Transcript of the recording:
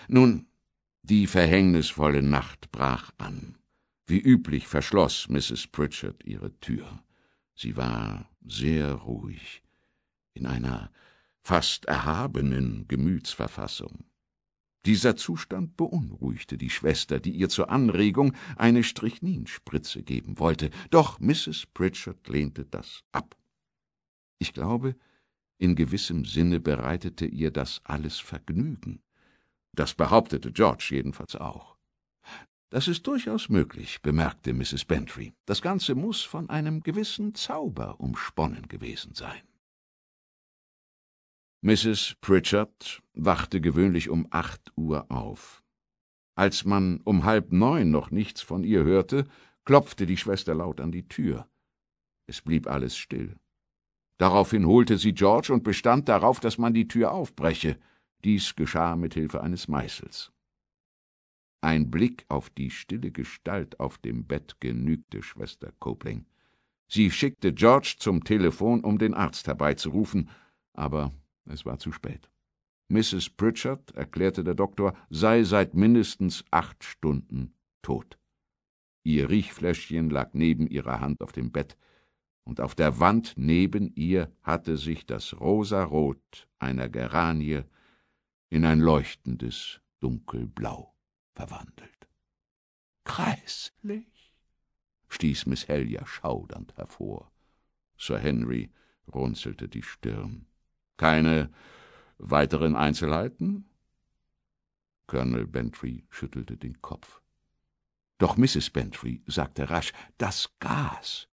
Nun, die verhängnisvolle Nacht brach an. Wie üblich verschloss Mrs. Pritchard ihre Tür. Sie war sehr ruhig, in einer fast erhabenen Gemütsverfassung. Dieser Zustand beunruhigte die Schwester, die ihr zur Anregung eine Strychninspritze geben wollte, doch Mrs. Pritchard lehnte das ab. Ich glaube, in gewissem Sinne bereitete ihr das alles Vergnügen. Das behauptete George jedenfalls auch. »Das ist durchaus möglich«, bemerkte Mrs. Bantry. »Das Ganze muß von einem gewissen Zauber umsponnen gewesen sein.« Mrs. Pritchard wachte gewöhnlich um 8 Uhr auf. Als man um 8:30 noch nichts von ihr hörte, klopfte die Schwester laut an die Tür. Es blieb alles still. Daraufhin holte sie George und bestand darauf, dass man die Tür aufbreche. Dies geschah mit Hilfe eines Meißels. Ein Blick auf die stille Gestalt auf dem Bett genügte Schwester Copling. Sie schickte George zum Telefon, um den Arzt herbeizurufen, aber es war zu spät. Mrs. Pritchard, erklärte der Doktor, sei seit mindestens 8 Stunden tot. Ihr Riechfläschchen lag neben ihrer Hand auf dem Bett, und auf der Wand neben ihr hatte sich das Rosarot einer Geranie in ein leuchtendes Dunkelblau verwandelt. »Gräßlich«, stieß Miss Helier schaudernd hervor. Sir Henry runzelte die Stirn. »Keine weiteren Einzelheiten?« Colonel Bantry schüttelte den Kopf. Doch Mrs. Bantry sagte rasch, »Das Gas